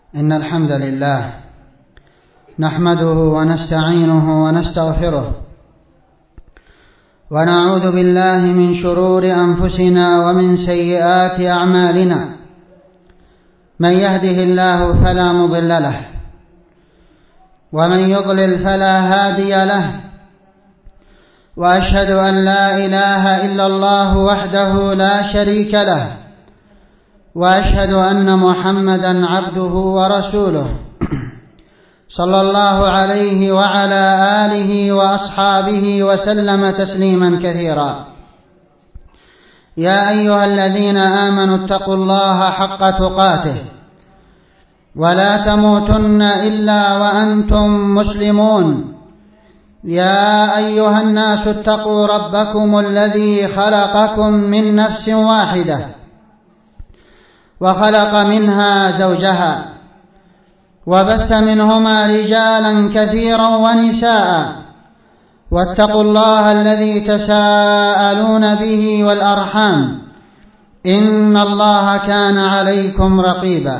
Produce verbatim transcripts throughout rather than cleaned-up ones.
إن الحمد لله نحمده ونستعينه ونستغفره ونعوذ بالله من شرور أنفسنا ومن سيئات أعمالنا. من يهده الله فلا مضل له ومن يضلل فلا هادي له، وأشهد أن لا إله إلا الله وحده لا شريك له، وأشهد أن محمدا عبده ورسوله صلى الله عليه وعلى آله وأصحابه وسلم تسليما كثيرا. يا أيها الذين آمنوا اتقوا الله حق تقاته ولا تموتن إلا وأنتم مسلمون. يا أيها الناس اتقوا ربكم الذي خلقكم من نفس واحدة وخلق منها زوجها وبث منهما رجالا كثيرا ونساء، واتقوا الله الذي تساءلون به والأرحام إن الله كان عليكم رقيبا.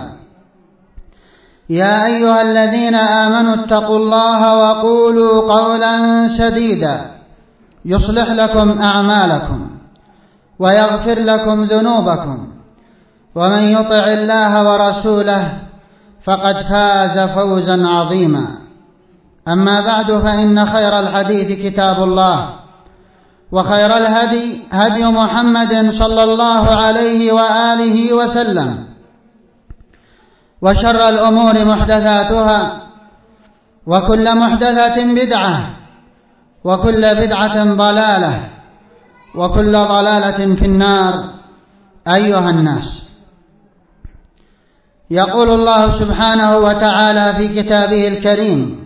يا أيها الذين آمنوا اتقوا الله وقولوا قولا سديدا يصلح لكم أعمالكم ويغفر لكم ذنوبكم، ومن يطع الله ورسوله فقد فاز فوزا عظيما. أما بعد، فإن خير الحديث كتاب الله، وخير الهدي هدي محمد صلى الله عليه وآله وسلم، وشر الأمور محدثاتها، وكل محدثة بدعة، وكل بدعة ضلالة، وكل ضلالة في النار. أيها الناس، يقول الله سبحانه وتعالى في كتابه الكريم: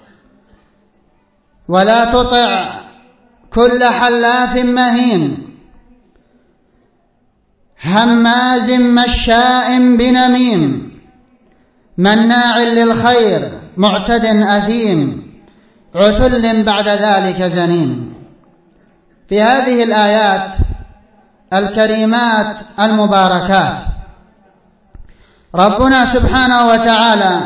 ولا تطع كل حلاف مهين هماز مشاء بنميم مناع للخير معتد أثيم عتل بعد ذلك زنيم. في هذه الآيات الكريمات المباركات ربنا سبحانه وتعالى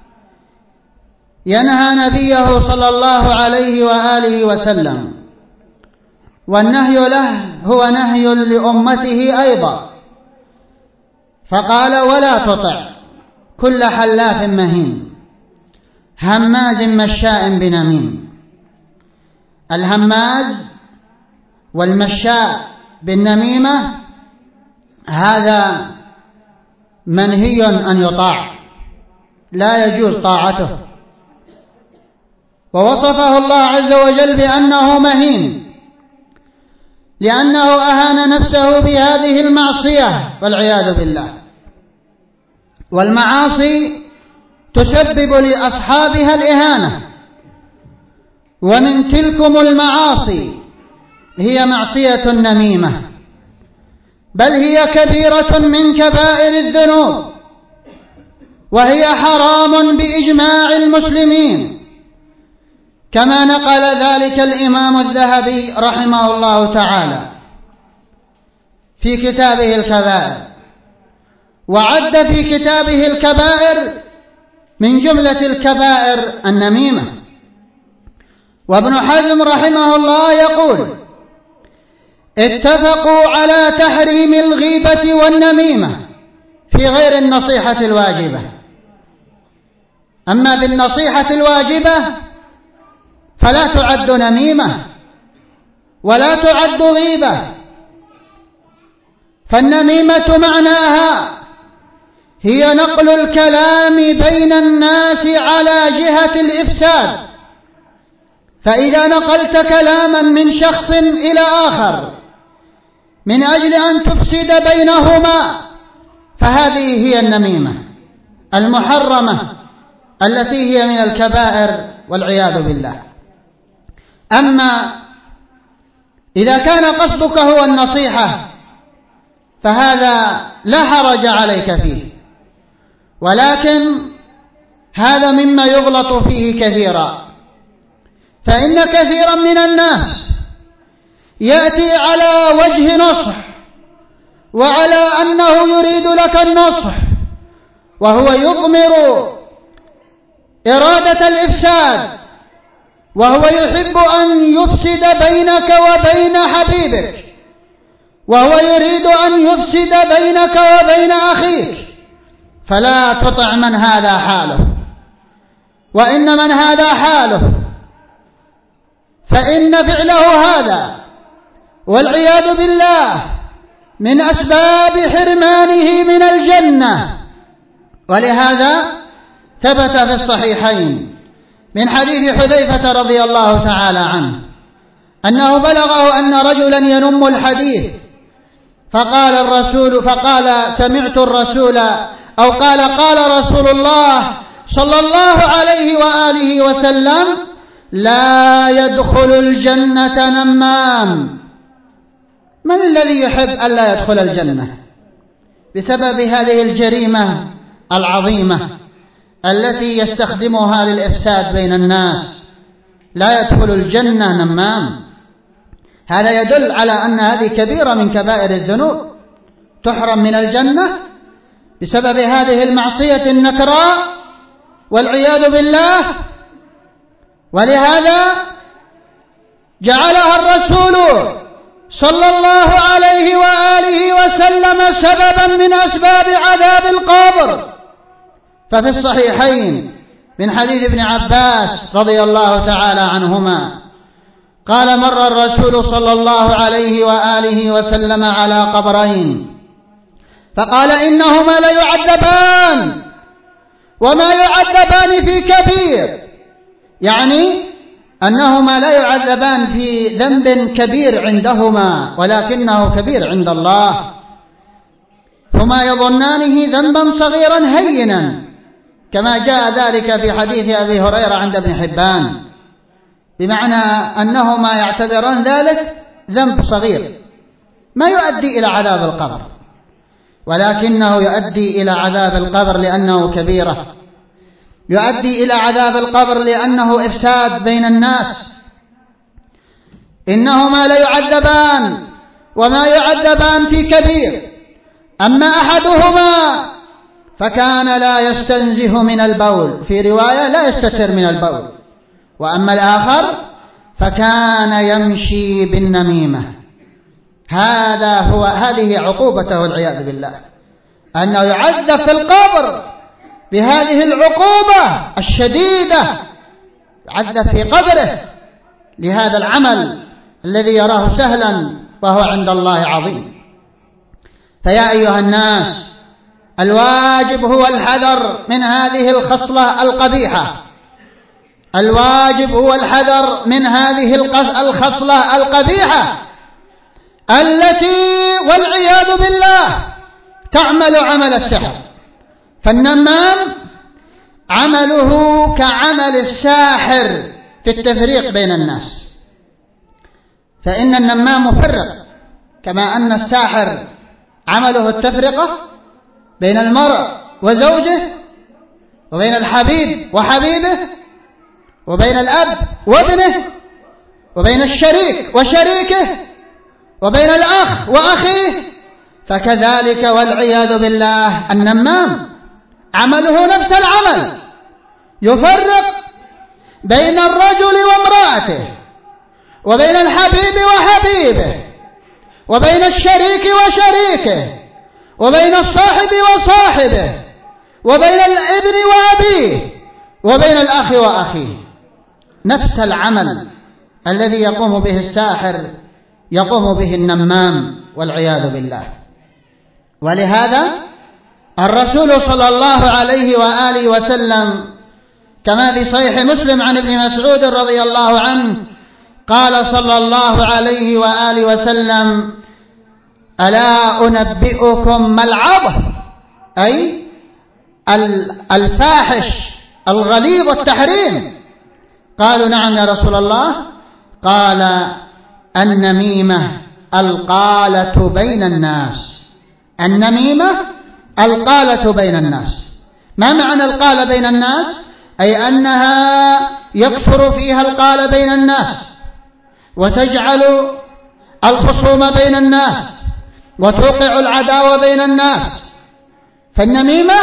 ينهى نبيه صلى الله عليه وآله وسلم، والنهي له هو نهي لأمته أيضا، فقال: ولا تطع كل حلاف مهين هماز مشاء بنميم. الهماز والمشاء بالنميمة هذا منهي أن يطاع، لا يجوز طاعته، ووصفه الله عز وجل بأنه مهين لأنه أهان نفسه بهذه المعصية والعياذ بالله. والمعاصي تسبب لأصحابها الإهانة، ومن تلكم المعاصي هي معصية النميمة، بل هي كبيرة من كبائر الذنوب، وهي حرام بإجماع المسلمين، كما نقل ذلك الإمام الذهبي رحمه الله تعالى في كتابه الكبائر، وعد في كتابه الكبائر من جملة الكبائر النميمة. وابن حزم رحمه الله يقول: اتفقوا على تحريم الغيبة والنميمة في غير النصيحة الواجبة. أما بالنصيحة الواجبة فلا تعد نميمة ولا تعد غيبة، فالنميمة معناها هي نقل الكلام بين الناس على جهة الإفساد، فإذا نقلت كلاما من شخص إلى آخر من أجل أن تفسد بينهما فهذه هي النميمة المحرمة التي هي من الكبائر والعياذ بالله. أما إذا كان قصدك هو النصيحة فهذا لا حرج عليك فيه، ولكن هذا مما يغلط فيه كثيرا، فإن كثيرا من الناس يأتي على وجه نصح وعلى أنه يريد لك النصح وهو يضمر إرادة الإفساد، وهو يحب أن يفسد بينك وبين حبيبك، وهو يريد أن يفسد بينك وبين أخيك، فلا تطع من هذا حاله. وإن من هذا حاله فإن فعله هذا والعياذ بالله من أسباب حرمانه من الجنة. ولهذا ثبت في الصحيحين من حديث حذيفة رضي الله تعالى عنه أنه بلغه أن رجلا ينم الحديث فقال الرسول فقال سمعت الرسول أو قال قال رسول الله صلى الله عليه وآله وسلم: لا يدخل الجنة نمام. من الذي يحب ألا يدخل الجنة بسبب هذه الجريمة العظيمة التي يستخدمها للإفساد بين الناس؟ لا يدخل الجنة نمام. هذا يدل على أن هذه كبيرة من كبائر الذنوب، تحرم من الجنة بسبب هذه المعصية النكراء والعياذ بالله. ولهذا جعلها الرسول صلى الله عليه وآله وسلم سببا من أسباب عذاب القبر. ففي الصحيحين من حديث ابن عباس رضي الله تعالى عنهما قال: مر الرسول صلى الله عليه وآله وسلم على قبرين فقال: إنهما ليعذبان وما يعذبان في كبير، يعني أنهما لا يعذبان في ذنب كبير عندهما ولكنه كبير عند الله، هما يظنانه ذنبا صغيرا هينا، كما جاء ذلك في حديث أبي هريرة عند ابن حبان، بمعنى أنهما يعتبران ذلك ذنب صغير ما يؤدي إلى عذاب القبر، ولكنه يؤدي إلى عذاب القبر لأنه كبيرة، يؤدي إلى عذاب القبر لأنه إفساد بين الناس. إنهما ليعذبان وما يعذبان في كبير، أما أحدهما فكان لا يستنزه من البول، في رواية لا يستتر من البول، وأما الآخر فكان يمشي بالنميمة. هذا هو هذه عقوبته والعياذ بالله، أنه يعذب في القبر بهذه العقوبة الشديدة، يعذب في قبره لهذا العمل الذي يراه سهلا وهو عند الله عظيم. فيا أيها الناس، الواجب هو الحذر من هذه الخصلة القبيحة، الواجب هو الحذر من هذه الخصلة القبيحة التي والعياذ بالله تعمل عمل السحر. فالنمام عمله كعمل الساحر في التفريق بين الناس، فإن النمام مفرق، كما أن الساحر عمله التفرقة بين المرء وزوجه، وبين الحبيب وحبيبه، وبين الأب وابنه، وبين الشريك وشريكه، وبين الأخ وأخيه، فكذلك والعياذ بالله النمام عمله نفس العمل، يفرق بين الرجل وامرأته، وبين الحبيب وحبيبه، وبين الشريك وشريكه، وبين الصاحب وصاحبه، وبين الابن وأبيه، وبين الأخ وأخيه. نفس العمل الذي يقوم به الساحر يقوم به النمام والعياذ بالله. ولهذا الرسول صلى الله عليه وآله وسلم كما في صحيح مسلم عن ابن مسعود رضي الله عنه قال صلى الله عليه وآله وسلم: ألا أنبئكم ما العظ، أي الفاحش الغليظ التحريم. قالوا: نعم يا رسول الله. قال: النميمة القالة بين الناس. النميمة القالة بين الناس. ما معنى القالة بين الناس؟ أي أنها يكثر فيها القالة بين الناس، وتجعل الخصوم بين الناس، وتوقع العداوة بين الناس. فالنميمة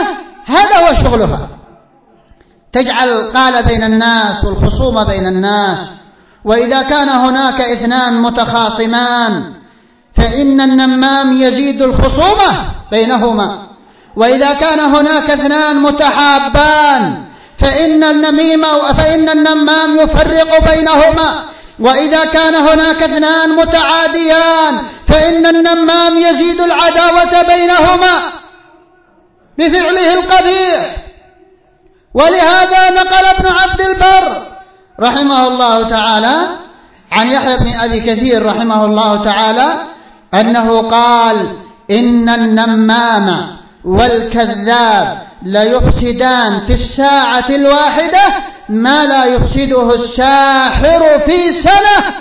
هذا هو شغلها، تجعل قال بين الناس والخصومة بين الناس. وإذا كان هناك اثنان متخاصمان فإن النمام يزيد الخصومة بينهما، وإذا كان هناك اثنان متحابان فإن النميمة فإن النمام يفرق بينهما، وإذا كان هناك اثنان متعاديان فإن النمام يزيد العداوة بينهما بفعله القبيح. ولهذا نقل ابن عبد البر رحمه الله تعالى عن يحيى بن أبي كثير رحمه الله تعالى أنه قال: إن النمام والكذاب ليفسدان في الساعة الواحدة ما لا يفسده الساحر في سنة.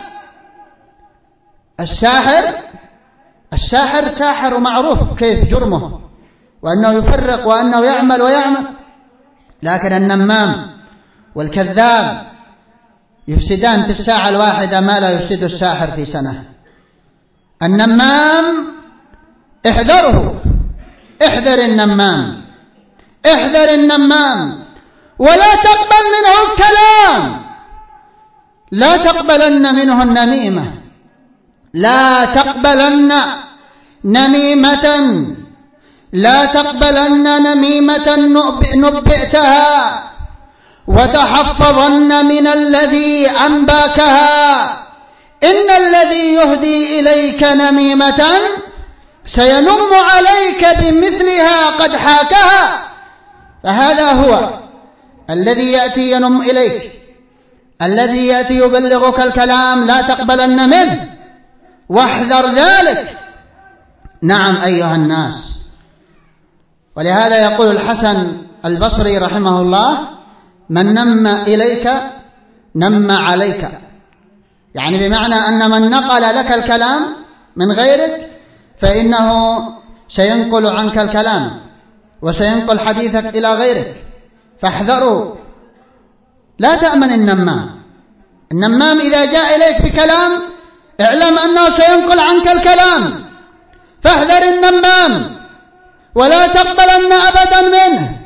الساحر الساحر ساحر معروف كيف جرمه وأنه يفرق وأنه يعمل ويعمل، لكن النمام والكذاب يفسدان في الساعة الواحدة ما لا يفسد الساحر في سنة. النمام احذره، احذر النمام، احذر النمام، ولا تقبل منه الكلام، لا تقبلن منه النميمة، لا تقبلن نميمة، لا تقبلن نميمة نبئتها، وتحفظن من الذي أنباكها، إن الذي يهدي إليك نميمة سينم عليك بمثلها قد حاكها. فهذا هو الذي يأتي ينم إليك، الذي يأتي يبلغك الكلام لا تقبلن منه، واحذر ذلك. نعم أيها الناس. ولهذا يقول الحسن البصري رحمه الله: من نم إليك نم عليك، يعني بمعنى أن من نقل لك الكلام من غيرك فإنه سينقل عنك الكلام وسينقل حديثك إلى غيرك، فاحذروا، لا تأمن النمام. النمام إذا جاء إليك بكلام اعلم أنه سينقل عنك الكلام، فاحذر النمام ولا تقبلن أبدا منه،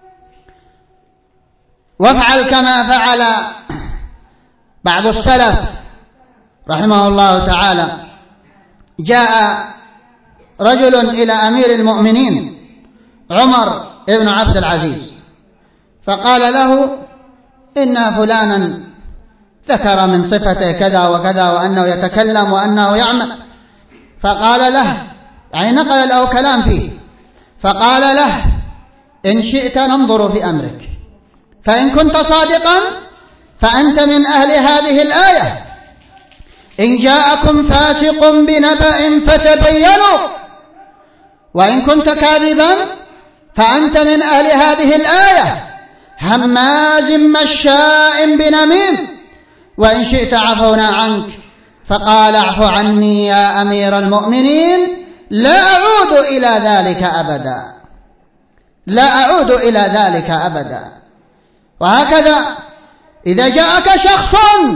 وافعل كما فعل بعض السلف رحمه الله تعالى. جاء رجل إلى أمير المؤمنين عمر بن عبد العزيز فقال له: إن فلانا ذكر من صفته كذا وكذا وأنه يتكلم وأنه يعمل. فقال له، يعني نقل له كلام فيه، فقال له: إن شئت ننظر في أمرك، فإن كنت صادقا فأنت من أهل هذه الآية: إن جاءكم فاسق بنبأ فتبينوا، وإن كنت كاذبا فأنت من أهل هذه الآية: هماز مشاء بنميم، وإن شئت عفونا عنك. فقال: اعف عني يا أمير المؤمنين، لا أعود إلى ذلك أبدا، لا أعود إلى ذلك أبدا. وهكذا إذا جاءك شخص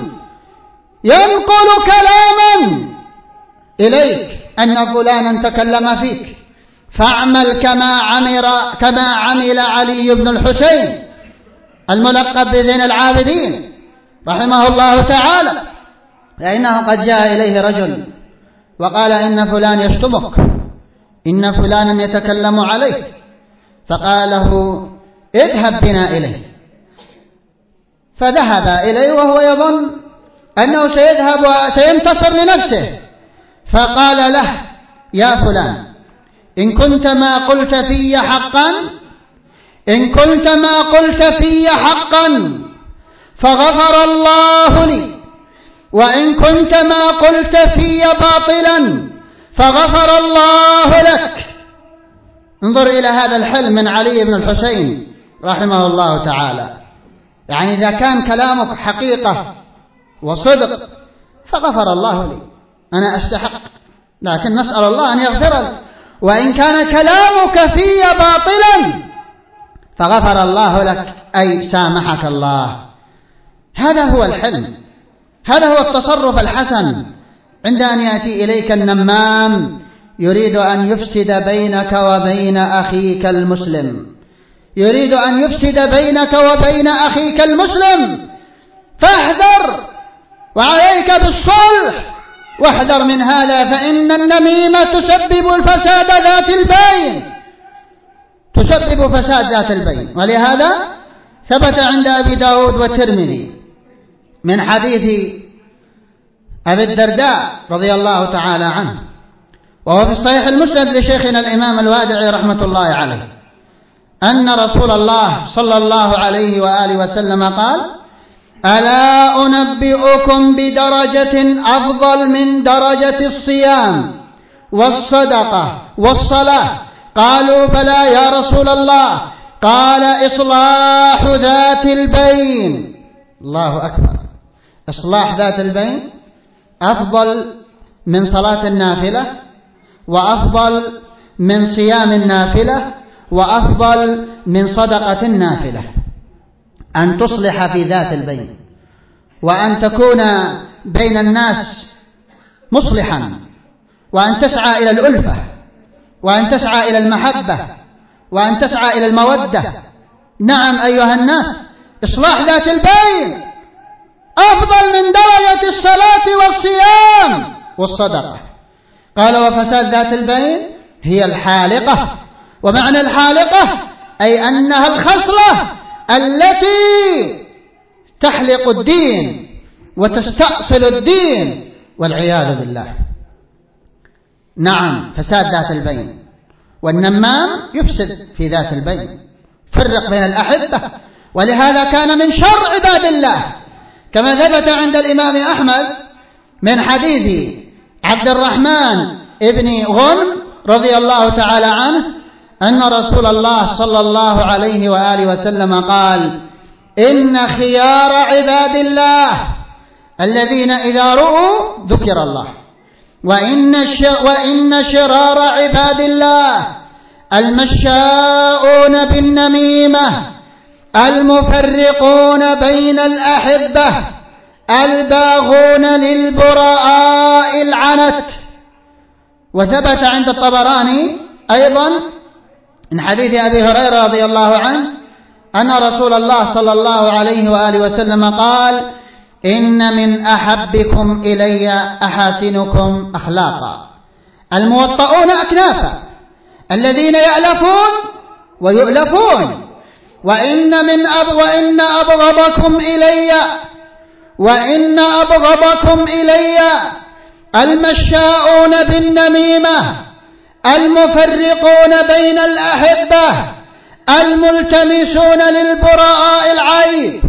ينقل كلاما إليك أن فلانا تكلم فيك، فاعمل كما عمل كما عمل علي بن الحسين الملقب بزين العابدين رحمه الله تعالى، لأنه قد جاء إليه رجل وقال: إن فلان يشتمك، إن فلانا يتكلم عليك. فقال له: اذهب بنا إليه. فذهب إليه وهو يظن أنه سيذهب وسينتصر لنفسه، فقال له: يا فلان، إن كنت ما قلت في حقا إن كنت ما قلت في حقا فغفر الله لي، وإن كنت ما قلت في باطلا فغفر الله لك. انظر إلى هذا الحلم من علي بن الحسين رحمه الله تعالى، يعني إذا كان كلامك حقيقة وصدق فغفر الله لي، أنا أستحق، لكن نسأل الله أن يغفر لي. وإن كان كلامك في باطلا فغفر الله لك، أي سامحك الله. هذا هو الحلم، هذا هو التصرف الحسن عند أن يأتي إليك النمام يريد أن يفسد بينك وبين أخيك المسلم، يريد أن يفسد بينك وبين أخيك المسلم، فاحذر وعليك بالصلح، واحذر من هذا، فإن النميمة تسبب الفساد ذات البين، تسبب فساد ذات البين. ولهذا ثبت عند أبي داود والترمذي من حديث أبي الدرداء رضي الله تعالى عنه، وهو في الصحيح المسند لشيخنا الإمام الوادعي رحمة الله عليه، أن رسول الله صلى الله عليه وآله وسلم قال: ألا أنبئكم بدرجة أفضل من درجة الصيام والصدقة والصلاة؟ قالوا: بلى يا رسول الله. قال: إصلاح ذات البين. الله أكبر. إصلاح ذات البين أفضل من صلاة النافلة، وأفضل من صيام النافلة، وأفضل من صدقة النافلة. أن تصلح في ذات البين، وأن تكون بين الناس مصلحا، وأن تسعى إلى الألفة، وأن تسعى إلى المحبة، وأن تسعى إلى المودة. نعم أيها الناس، إصلاح ذات البين أفضل من درجة الصلاة والصيام والصدقة. قال: وفساد ذات البين هي الحالقة. ومعنى الحالقة أي أنها الخصلة التي تحلق الدين وتستأصل الدين والعياذ بالله. نعم، فساد ذات البين. والنمام يفسد في ذات البين، فرق بين الأحبة. ولهذا كان من شر عباد الله، كما ثبت عند الإمام أحمد من حديث عبد الرحمن ابن غنم رضي الله تعالى عنه أن رسول الله صلى الله عليه وآله وسلم قال: إن خيار عباد الله الذين إذا رؤوا ذكر الله، وإن وإن شرار عباد الله المشاؤون بالنميمة المفرقون بين الأحبة الباغون للبراء العنت. وثبت عند الطبراني أيضا من حديث أبي هريرة رضي الله عنه أن رسول الله صلى الله عليه وآله وسلم قال: إن من أحبكم إلي أحاسنكم أخلاقا الموطؤون أكنافا الذين يألفون ويؤلفون، وإن من أب وإن أبغضكم إلي وإن أبغضكم إلي المشاؤون بالنميمة المفرقون بين الأحبة الملتمسون للبراء العيب.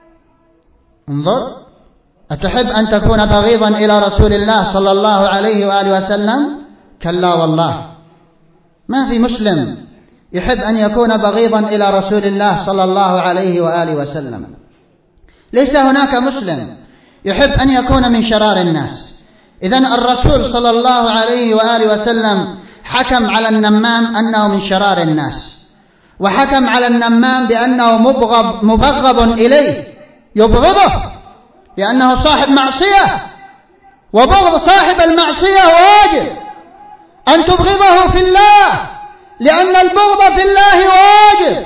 انظر، أتحب أن تكون بغيضا إلى رسول الله صلى الله عليه وآله وسلم؟ كلا والله، ما في مسلم يحب أن يكون بغيضا إلى رسول الله صلى الله عليه وآله وسلم. ليس هناك مسلم يحب أن يكون من شرار الناس. إذن الرسول صلى الله عليه وآله وسلم حكم على النمام أنه من شرار الناس، وحكم على النمام بأنه مبغض مبغض إليه، يبغضه لأنه صاحب معصية، وبغض صاحب المعصية واجب أن تبغضه في الله، لأن البغض في الله واجب.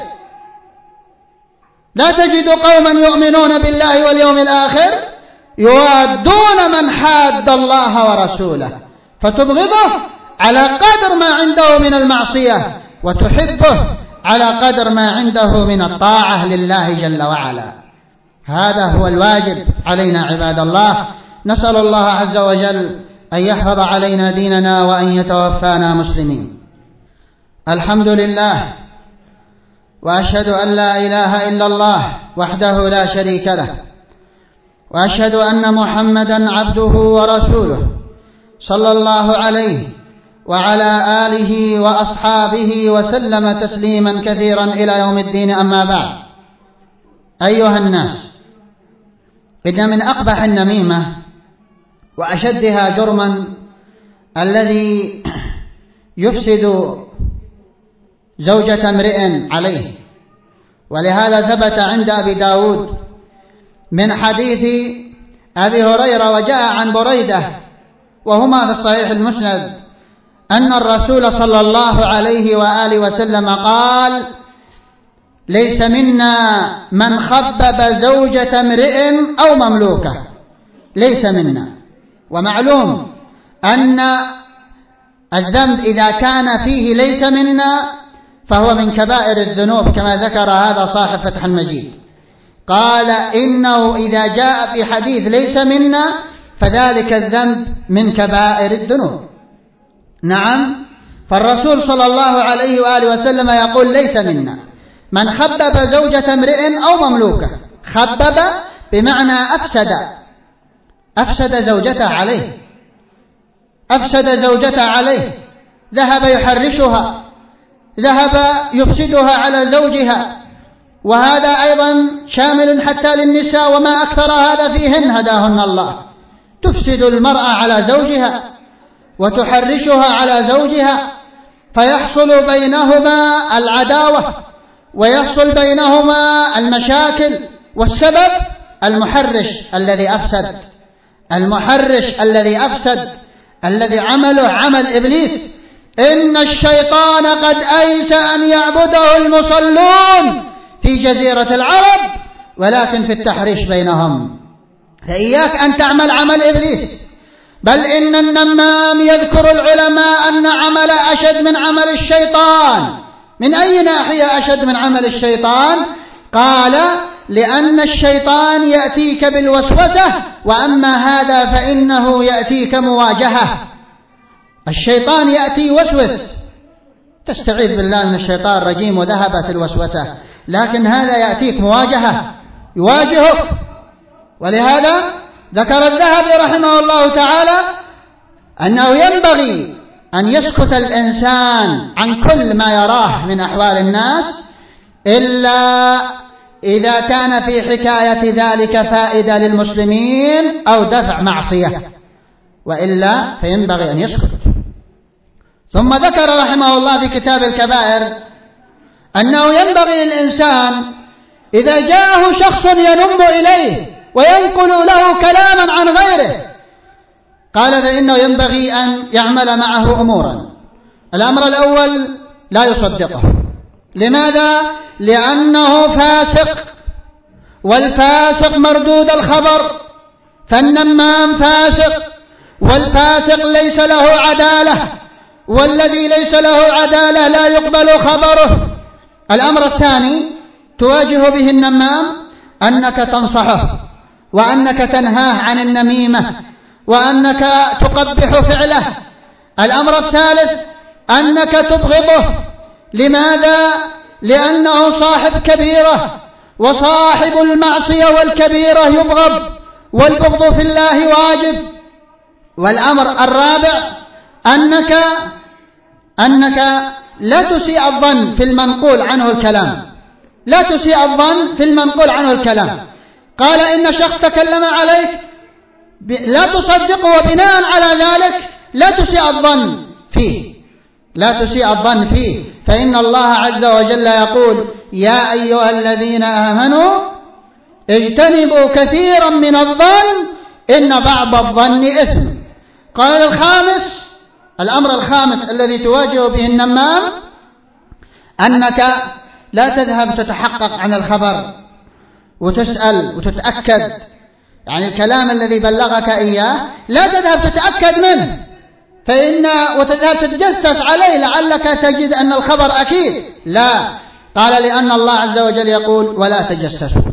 لا تجد قوما يؤمنون بالله واليوم الآخر يوادون من حاد الله ورسوله، فتبغضه على قدر ما عنده من المعصية، وتحبه على قدر ما عنده من الطاعة لله جل وعلا. هذا هو الواجب علينا عباد الله. نسأل الله عز وجل أن يحفظ علينا ديننا وأن يتوفانا مسلمين. الحمد لله، وأشهد أن لا إله إلا الله وحده لا شريك له، وأشهد أن محمدا عبده ورسوله صلى الله عليه وعلى آله وأصحابه وسلم تسليما كثيرا إلى يوم الدين. أما بعد، أيها الناس، إن من أقبح النميمة وأشدها جرما الذي يفسد زوجة امرئ عليه. ولهذا ثبت عند أبي داود من حديث أبي هريرة وجاء عن بريدة وهما في الصحيح المسند أن الرسول صلى الله عليه وآله وسلم قال: ليس منا من خبب زوجة امرئ أو مملوكة، ليس منا. ومعلوم أن الذنب إذا كان فيه ليس منا فهو من كبائر الذنوب، كما ذكر هذا صاحب فتح المجيد، قال إنه إذا جاء في حديث ليس منا فذلك الذنب من كبائر الذنوب. نعم، فالرسول صلى الله عليه وآله وسلم يقول ليس منا من خبب زوجة امرئ أو مملوكة. خبب بمعنى أفسد، أفسد زوجته عليه، أفسد زوجته عليه، ذهب يحرشها، ذهب يفسدها على زوجها. وهذا أيضا شامل حتى للنساء، وما أكثر هذا فيهن هداهن الله. تفسد المرأة على زوجها وتحرشها على زوجها، فيحصل بينهما العداوة ويحصل بينهما المشاكل، والسبب المحرش الذي أفسد، المحرش الذي أفسد، الذي عمله عمل إبليس. إن الشيطان قد أيس أن يعبده المصلون في جزيرة العرب ولكن في التحريش بينهم. فإياك أن تعمل عمل إبليس، بل إن النمام يذكر العلماء أن عمل أشد من عمل الشيطان. من أي ناحية أشد من عمل الشيطان؟ قال لأن الشيطان يأتيك بالوسوسة، وأما هذا فإنه يأتيك مواجهة. الشيطان يأتي وسوس، تستعيذ بالله من الشيطان الرجيم وذهبت الوسوسة، لكن هذا يأتيك مواجهة، يواجهك. ولهذا ذكر الذهبي رحمه الله تعالى أنه ينبغي أن يسكت الإنسان عن كل ما يراه من أحوال الناس إلا إذا كان في حكاية ذلك فائدة للمسلمين أو دفع معصية، وإلا فينبغي أن يسكت. ثم ذكر رحمه الله في كتاب الكبائر أنه ينبغي للإنسان إذا جاءه شخص ينم إليه وينقل له كلاما عن غيره، قال فإنه ينبغي أن يعمل معه أمورا. الأمر الأول لا يصدقه. لماذا؟ لأنه فاسق، والفاسق مردود الخبر، فالنمام فاسق، والفاسق ليس له عدالة، والذي ليس له عدالة لا يقبل خبره. الأمر الثاني تواجه به النمام أنك تنصحه، وأنك تنهاه عن النميمة، وأنك تقبح فعله. الأمر الثالث أنك تبغضه. لماذا؟ لأنه صاحب كبيرة، وصاحب المعصية والكبيرة يبغض، والبغض في الله واجب. والأمر الرابع أنك أنك لا تسيء الظن في المنقول عنه الكلام، لا تسيء الظن في المنقول عنه الكلام. قال إن شخص تكلم عليك لا تصدقه، وبناء على ذلك لا تسيء الظن فيه، لا تسيء الظن فيه، فإن الله عز وجل يقول يا أيها الذين آمنوا اجتنبوا كثيرا من الظن إن بعض الظن إثم. قال الخامس، الأمر الخامس الذي تواجه به النمام أنك لا تذهب تتحقق عن الخبر وتسأل وتتأكد، يعني الكلام الذي بلغك إياه لا تذهب تتأكد منه فإن وتذهب تتجسس عليه لعلك تجد أن الخبر أكيد، لا. قال لأن الله عز وجل يقول ولا تجسسوا.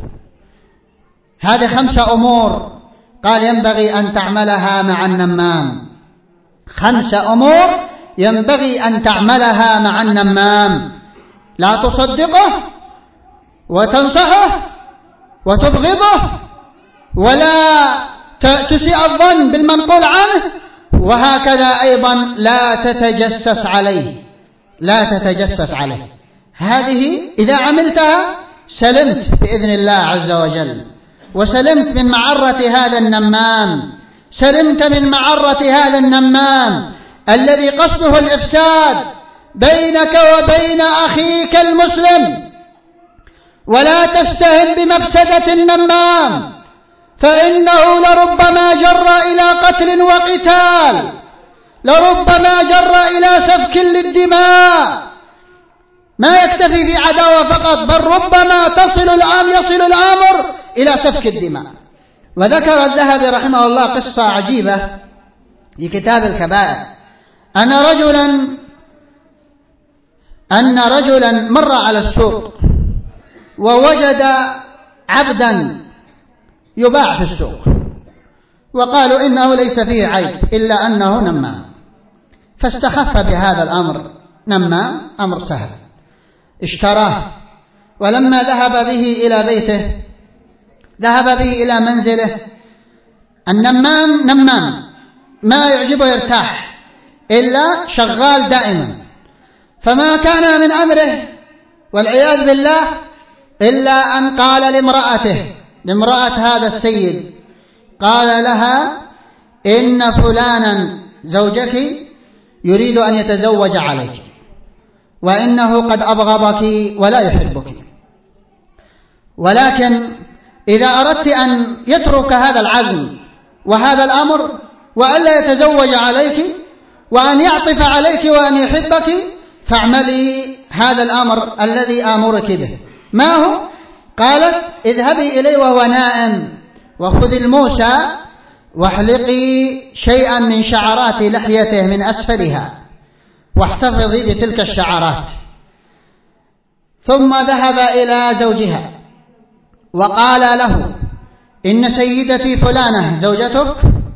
هذه خمسة أمور قال ينبغي أن تعملها مع النمام، خمسة أمور ينبغي أن تعملها مع النمام: لا تصدقه، وتنصحه، وتبغضه، ولا تسيء الظن بالمنقول عنه، وهكذا أيضا لا تتجسس عليه، لا تتجسس عليه. هذه إذا عملتها سلمت بإذن الله عز وجل، وسلمت من معرة هذا النمام، سلمت من معرة هذا النمام الذي قصده الإفساد بينك وبين أخيك المسلم. ولا تستهن بمفسدة النمام، فإنه لربما جر إلى قتل وقتال، لربما جر إلى سفك للدماء. ما يكتفي في عداوة فقط، بل ربما تصل الأمر يصل الأمر إلى سفك الدماء. وذكر الذهبي رحمه الله قصة عجيبة في كتاب الكبائر، أن رجلا أن رجلا مر على السوق ووجد عبدا يباع في السوق، وقالوا إنه ليس فيه عيب إلا أنه نمام، فاستخف بهذا الأمر. نمام أمر سهل، اشتراه، ولما ذهب به إلى بيته ذهب به إلى منزله. النمام نمام ما يعجبه يرتاح إلا شغال دائما، فما كان من أمره والعياذ بالله إلا أن قال لامرأته لامرأة هذا السيد، قال لها إن فلانا زوجك يريد أن يتزوج عليك، وإنه قد أبغضك ولا يحبك، ولكن إذا أردت أن يترك هذا العزم وهذا الأمر وألا يتزوج عليك وأن يعطف عليك وأن يحبك فاعملي هذا الأمر الذي آمرك به. ما هو؟ قالت اذهبي إليه وهو نائم، وخذي الموسى واحلقي شيئا من شعرات لحيته من أسفلها واحتفظي بتلك الشعرات. ثم ذهب إلى زوجها وقال له إن سيدتي فلانة زوجتك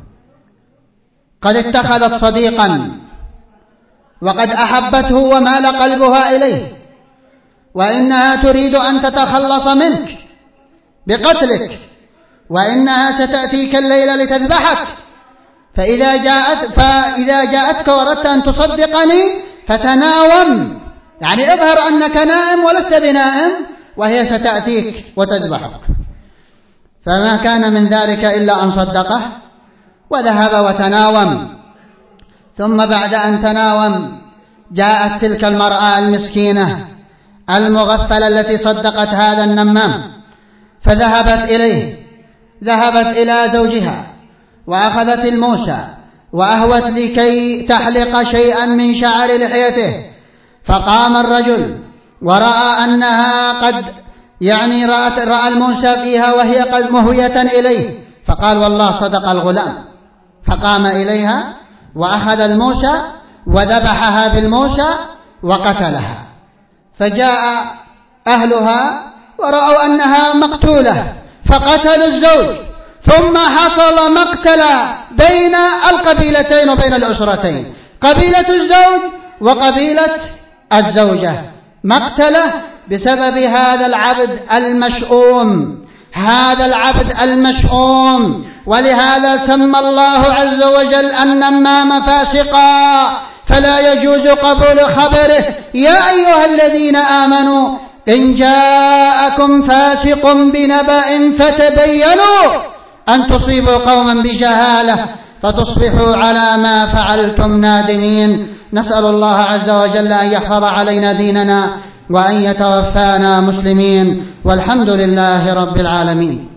قد اتخذت صديقا وقد أحبته ومال قلبها إليه، وإنها تريد أن تتخلص منك بقتلك، وإنها ستأتيك الليلة لتذبحك، فإذا جاءت فإذا جاءتك وردت أن تصدقني فتناوم، يعني اظهر أنك نائم ولست بنائم، وهي ستأتيك وتذبحك. فما كان من ذلك إلا أن صدقه وذهب وتناوم. ثم بعد أن تناوم جاءت تلك المرأة المسكينة المغفلة التي صدقت هذا النمام، فذهبت إليه ذهبت إلى زوجها وأخذت الموسى وأهوت لكي تحلق شيئا من شعر لحيته، فقام الرجل ورأى أنها قد يعني رأت رأى الموسى فيها وهي قد مهوية إليه، فقال والله صدق الغلام، فقام إليها وأخذ الموسى وذبحها بالموسى وقتلها. فجاء أهلها ورأوا أنها مقتولة فقتلوا الزوج، ثم حصل مقتل بين القبيلتين وبين الأسرتين، قبيلة الزوج وقبيلة الزوجة، مقتله بسبب هذا العبد المشؤوم هذا العبد المشؤوم. ولهذا سمى الله عز وجل النمام فاسقا، فلا يجوز قبول خبره. يا أيها الذين آمنوا إن جاءكم فاسق بنبأ فتبينوا أن تصيبوا قوما بجهالة فتصبحوا على ما فعلتم نادمين. نسأل الله عز وجل أن يحفظ علينا ديننا وأن يتوفانا مسلمين، والحمد لله رب العالمين.